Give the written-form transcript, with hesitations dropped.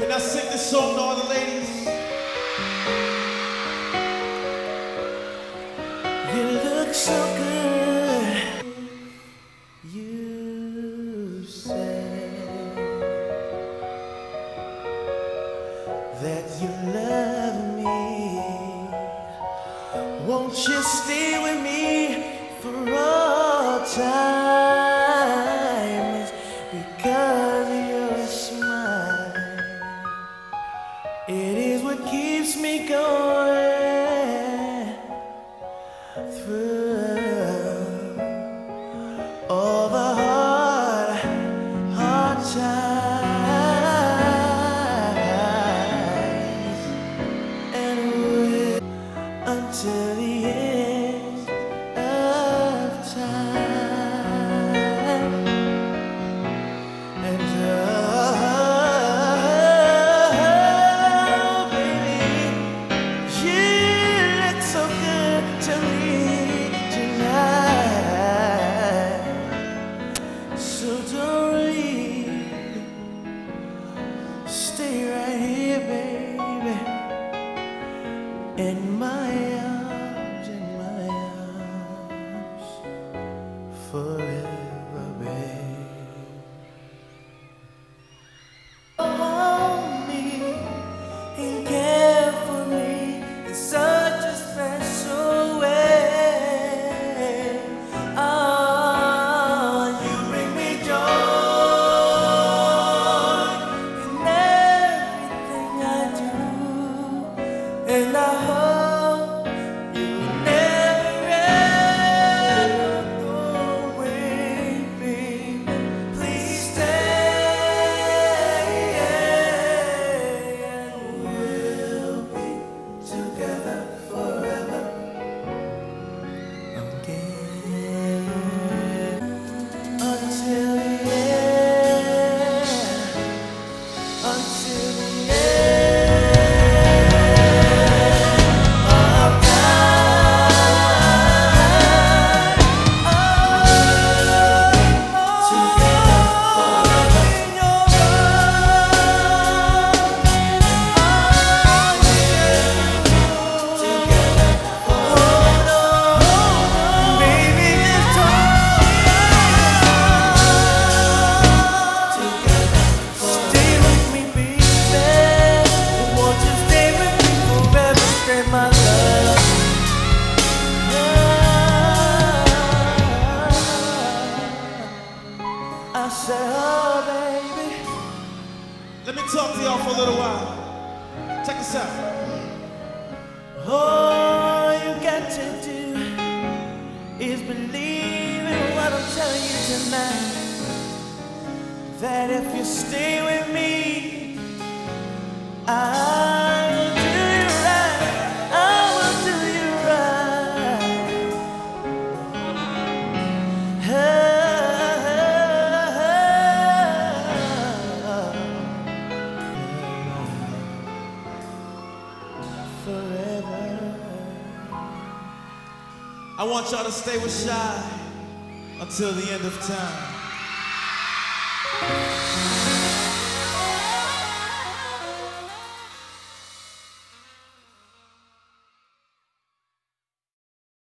Can I sing this song to all the ladies? You look so good. You say that you love me. Won't you stay with me for all time? It's because of your smile. It is what keeps me going through all the hard times, and will until the end of time. And baby, you look so good to me tonight. So don't leave, stay right here, baby, in my arms, forever, babe. Hold me and care for me in such a special way. Oh, you bring me joy in everything I do, and I hope you never ever go away, baby. Please stay, and we'll be together forever again. Until the end, until the end of time. Together forever in your arms. Together forever. Baby, just stay with me, baby. Won't you stay with me forever? Stay, my love. I said, oh, baby. Let me talk to y'all for a little while. Check this out. All you got to do is believe in what I'm telling you tonight. That if you stay with me, I will do you right. I will do you right. Forever. I want y'all to stay with Shy until the end of time.